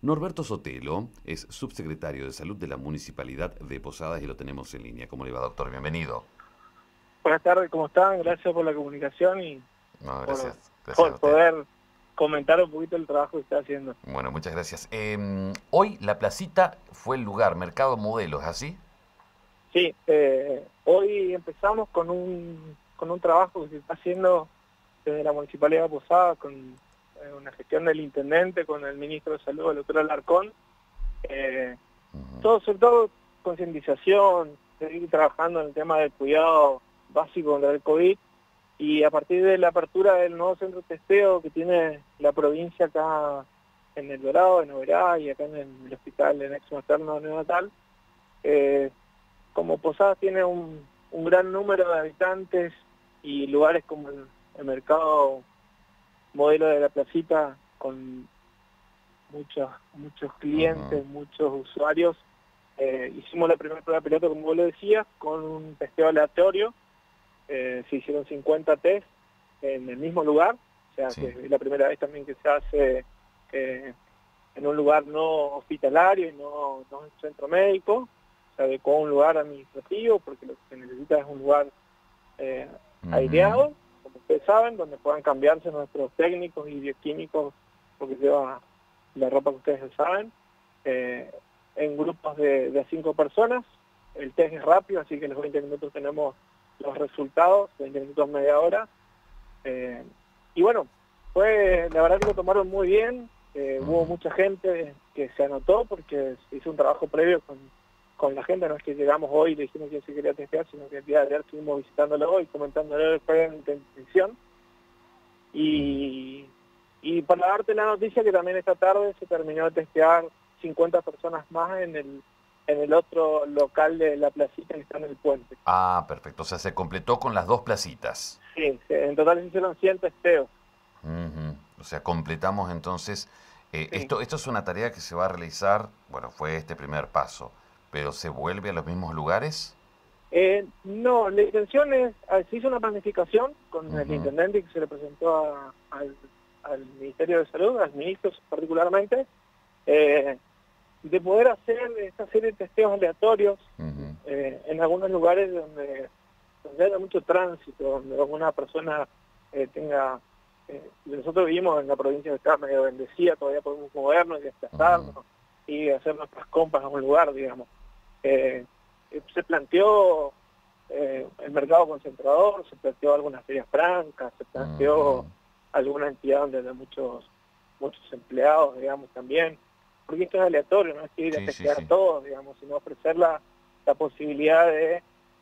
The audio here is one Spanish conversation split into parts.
Norberto Sotelo es subsecretario de Salud de la Municipalidad de Posadas y lo tenemos en línea. ¿Cómo le va, doctor? Bienvenido. Buenas tardes, ¿cómo están? Gracias por la comunicación y No, por, gracias. Gracias a por usted. poder comentar un poquito el trabajo que está haciendo. Bueno, muchas gracias. Hoy la placita fue el lugar, Mercado Modelo, ¿es así? Sí, hoy empezamos con un trabajo que se está haciendo desde la Municipalidad de Posadas con una gestión del Intendente, con el Ministro de Salud, el doctor Alarcón. Eh, Ujú. Todo, sobre todo concientización, seguir trabajando en el tema del cuidado básico contra el COVID. Y a partir de la apertura del nuevo centro de testeo que tiene la provincia acá en El Dorado, en Oberá, y acá en el hospital de Nexo Materno Neonatal, eh, como Posadas tiene un gran número de habitantes y lugares como el mercado Modelo de la Placita, con muchos Ujú. clientes, muchos usuarios, hicimos la primera prueba piloto, como vos lo decías, con un testeo aleatorio. Se hicieron 50 test en el mismo lugar, o sea que Sí. es la primera vez también que se hace eh, en un lugar no hospitalario y no en un centro médico. Se adecuó a un lugar administrativo porque lo que se necesita es un lugar eh, Ujú. aireado, como ustedes saben, donde puedan cambiarse nuestros técnicos y bioquímicos, porque lleva la ropa que ustedes saben, eh, en grupos de 5 personas. El test es rápido, así que en los 20 minutos tenemos los resultados, 20 minutos, media hora. Eh, y bueno, la verdad que lo tomaron muy bien. Hubo Ujú. mucha gente que se anotó porque se hizo un trabajo previo con la gente. No es que llegamos hoy y le dijimos que se quería testear, sino que el día de ayer estuvimos visitándolo hoy, comentándole cuál era la intención. Ujú. Y para darte la noticia que también esta tarde se terminó de testear 50 personas más en el otro local de la placita que está en el puente. Ah, perfecto. O sea, se completó con las dos placitas. Sí, en total se hicieron 100 testeos. Ujú. O sea, completamos entonces. Sí. Esto es una tarea que se va a realizar, bueno, fue este primer paso, pero ¿se vuelve a los mismos lugares? No, la intención es, se hizo una planificación con el Ujú. intendente que se le presentó al Ministerio de Salud, al ministro particularmente, eh, de poder hacer esta serie de testeos aleatorios Ujú. en algunos lugares donde haya mucho tránsito, donde alguna persona tenga... nosotros vivimos en la provincia que está medio bendecida, todavía podemos movernos y Ujú. desplazarnos y hacer nuestras compras a un lugar, digamos. Eh, Se planteó el mercado concentrador, se planteó algunas ferias francas, se planteó Ujú. alguna entidad donde hay muchos empleados, digamos, también, porque esto es aleatorio, no es que ir a Sí, sí, testear a sí. todos, digamos, sino ofrecer la posibilidad de,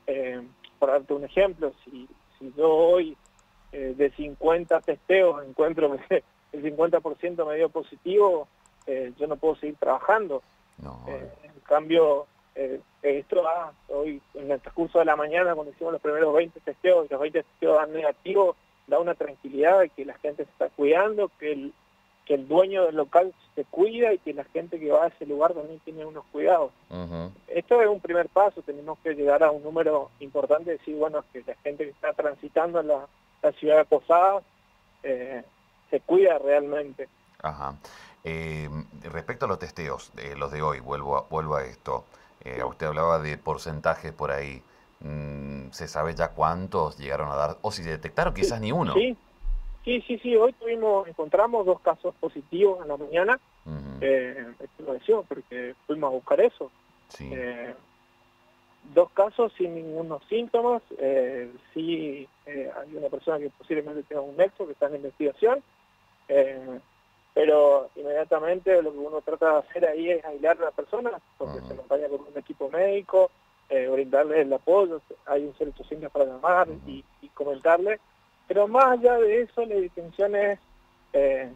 por darte un ejemplo, si yo hoy de 50 testeos encuentro que el 50% me dio positivo, yo no puedo seguir trabajando. No. En cambio, esto hoy en el transcurso de la mañana, cuando hicimos los primeros 20 testeos y los 20 testeos dan negativo, da una tranquilidad de que la gente se está cuidando, que el dueño del local se cuida y que la gente que va a ese lugar también tiene unos cuidados. Ujú. Esto es un primer paso, tenemos que llegar a un número importante, decir, bueno, que la gente que está transitando la ciudad de Posadas se cuida realmente. Ajá. Respecto a los testeos, los de hoy, vuelvo a esto. Sí. Usted hablaba de porcentajes por ahí. ¿Se sabe ya cuántos llegaron a dar? O si detectaron Sí, quizás ni uno. sí, sí, hoy encontramos 2 casos positivos en la mañana, Ujú. esto lo decimos porque fuimos a buscar eso. Sí. Eh, 2 casos sin ningunos síntomas, sí hay una persona que posiblemente tenga un nexo que está en investigación, eh, pero inmediatamente lo que uno trata de hacer ahí es aislar a la persona, porque se Ujú. acompaña con un equipo médico, brindarle el apoyo, hay un 0800 para llamar Ujú. y comentarle, pero más allá de eso la intención es eh,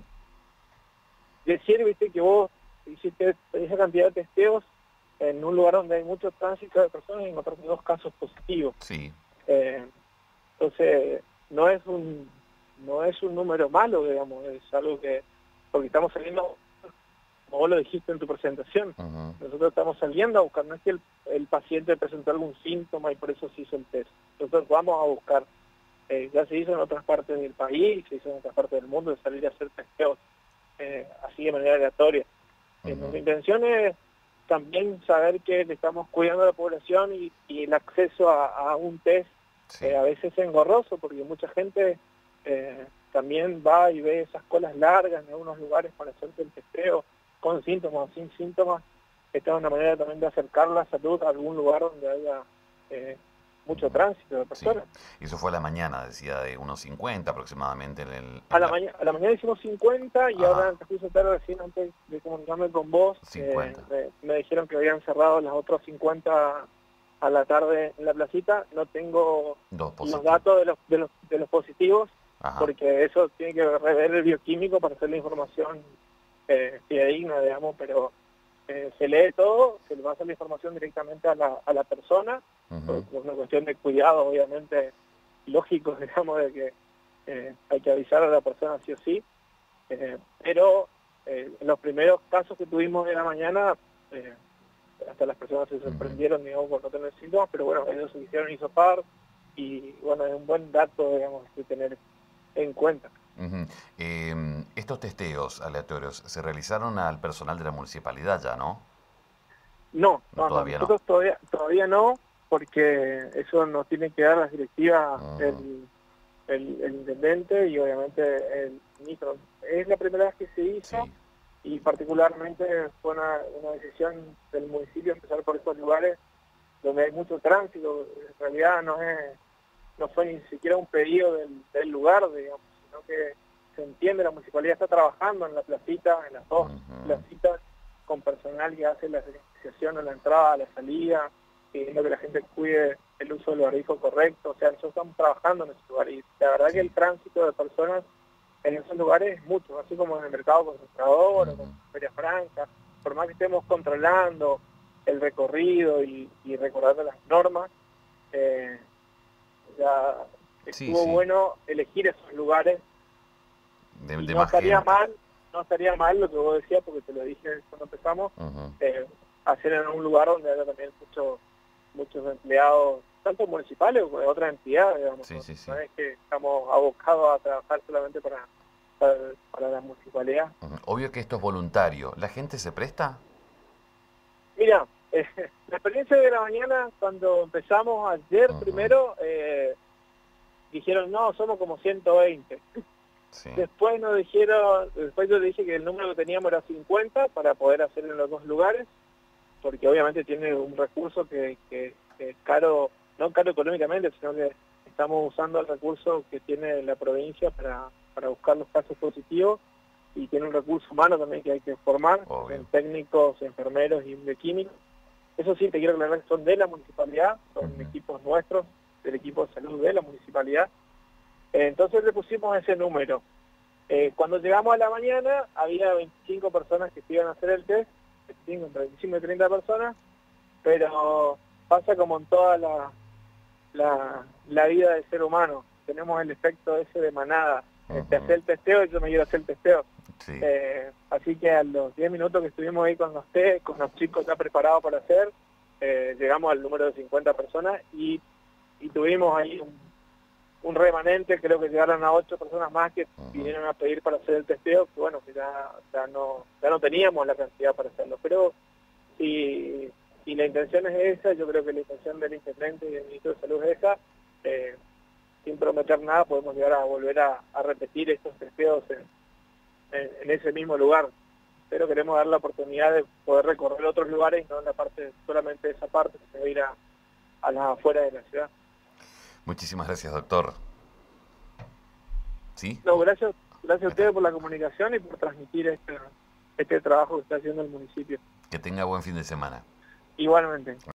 decir, viste, que vos hiciste esa cantidad de testeos en un lugar donde hay mucho tránsito de personas y encontraste 2 casos positivos. Sí. Eh, entonces, no es un número malo, digamos, es algo que, porque estamos saliendo, como vos lo dijiste en tu presentación, Ujú. nosotros estamos saliendo a buscar, no es que el paciente presentó algún síntoma y por eso se hizo el test. Nosotros vamos a buscar, ya se hizo en otras partes del país, se hizo en otras partes del mundo, de salir a hacer testeos así de manera aleatoria. Nuestra intención es también saber que le estamos cuidando a la población y el acceso a un test a veces es engorroso, porque mucha gente también va y ve esas colas largas en algunos lugares para hacerse el testeo, con síntomas o sin síntomas. Esta es una manera también de acercar la salud a algún lugar donde haya mucho tránsito de personas. Y eso fue a la mañana, decía, de unos 50 aproximadamente. A la mañana hicimos 50 y ahora en el transcurso de tarde, recién antes de comunicarme con vos, me dijeron que habían cerrado las otras 50 a la tarde en la placita. No tengo los datos de los positivos, porque eso tiene que rever el bioquímico para hacer la información fidedigna, digamos, pero se lee todo, se le va a hacer la información directamente a la persona, por una cuestión de cuidado, obviamente, lógico, digamos, de que hay que avisar a la persona sí o sí, pero en los primeros casos que tuvimos de la mañana, hasta las personas se sorprendieron, digamos, por no tener síntomas, pero bueno, ellos se hicieron hisopar y bueno, es un buen dato, digamos, de tener en cuenta. Estos testeos aleatorios se realizaron al personal de la municipalidad ya, ¿no? No, nosotros todavía no, porque eso nos tiene que dar las directivas el intendente y obviamente el ministro. Es la primera vez que se hizo y particularmente fue una decisión del municipio empezar por estos lugares donde hay mucho tránsito. En realidad no fue ni siquiera un pedido del lugar, digamos, sino que se entiende, la municipalidad está trabajando en la placita, en las dos placitas, con personal que hace la señalización a la entrada, a la salida, pidiendo que la gente cuide el uso del barbijo correcto. O sea, nosotros estamos trabajando en ese lugar y la verdad que el tránsito de personas en esos lugares es mucho, así como en el mercado concentrador o con Feria Franca. Por más que estemos controlando el recorrido y recordando las normas, ya estuvo bueno elegir esos lugares. Y no estaría mal lo que vos decías, porque te lo dije cuando empezamos, hacer en un lugar donde haya también muchos empleados, tanto municipales como de otras entidades, digamos. No es que estamos abocados a trabajar solamente para la municipalidad. Obvio que esto es voluntario. ¿La gente se presta? Mira, la experiencia de la mañana, cuando empezamos ayer primero, dijeron, no, somos como 120. Después nos dijeron, después yo dije que el número que teníamos era 50 para poder hacer en los dos lugares, porque obviamente tiene un recurso que es caro, no caro económicamente, sino que estamos usando el recurso que tiene la provincia para buscar los casos positivos, y tiene un recurso humano también que hay que formar, en técnicos, enfermeros y de químicos. Eso sí, te quiero aclarar que son de la municipalidad, son equipos nuestros, del equipo de salud de la municipalidad. Entonces le pusimos ese número. Cuando llegamos a la mañana había 25 personas que se iban a hacer el test, entre 25 y 30 personas, pero pasa como en toda la vida del ser humano. Tenemos el efecto ese de manada. Te hace el testeo y yo me quiero hacer el testeo. Así que a los 10 minutos que estuvimos ahí con los test, con los chicos ya preparados para hacer, llegamos al número de 50 personas y tuvimos ahí un remanente. Creo que llegaron a 8 personas más que vinieron a pedir para hacer el testeo, que bueno, que ya no teníamos la cantidad para hacerlo. Pero si la intención es esa, yo creo que la intención del intendente y del ministro de Salud es esa, sin prometer nada podemos llegar a volver a repetir estos testeos en ese mismo lugar. Pero queremos dar la oportunidad de poder recorrer otros lugares y no en la parte, solamente esa parte, sino ir a las afueras de la ciudad. Muchísimas gracias, doctor. ¿Sí? No, gracias a ustedes por la comunicación y por transmitir este trabajo que está haciendo el municipio. Que tenga buen fin de semana. Igualmente.